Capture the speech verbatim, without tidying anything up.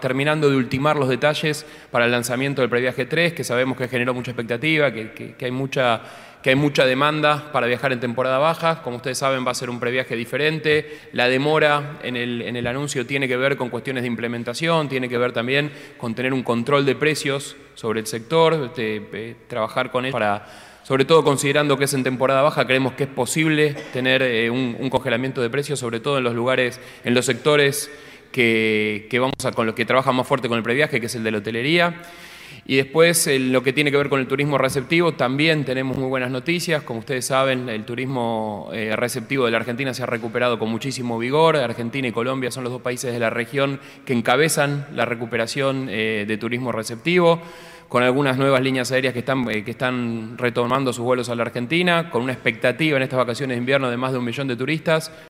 terminando de ultimar los detalles para el lanzamiento del Previaje tres, que sabemos que generó mucha expectativa, que, que, que, hay mucha, que hay mucha demanda para viajar en temporada baja. Como ustedes saben, va a ser un previaje diferente. La demora en el, en el anuncio tiene que ver con cuestiones de implementación, tiene que ver también con tener un control de precios sobre el sector, de, de trabajar con él para... Sobre todo considerando que es en temporada baja, creemos que es posible tener eh, un, un congelamiento de precios, sobre todo en los lugares, en los sectores que, que vamos a, con los que trabajan más fuerte con el previaje, que es el de la hotelería. Y después, en lo que tiene que ver con el turismo receptivo, también tenemos muy buenas noticias. Como ustedes saben, el turismo eh, receptivo de la Argentina se ha recuperado con muchísimo vigor. Argentina y Colombia son los dos países de la región que encabezan la recuperación eh, de turismo receptivo, con algunas nuevas líneas aéreas que están, eh, que están retomando sus vuelos a la Argentina, con una expectativa en estas vacaciones de invierno de más de un millón de turistas.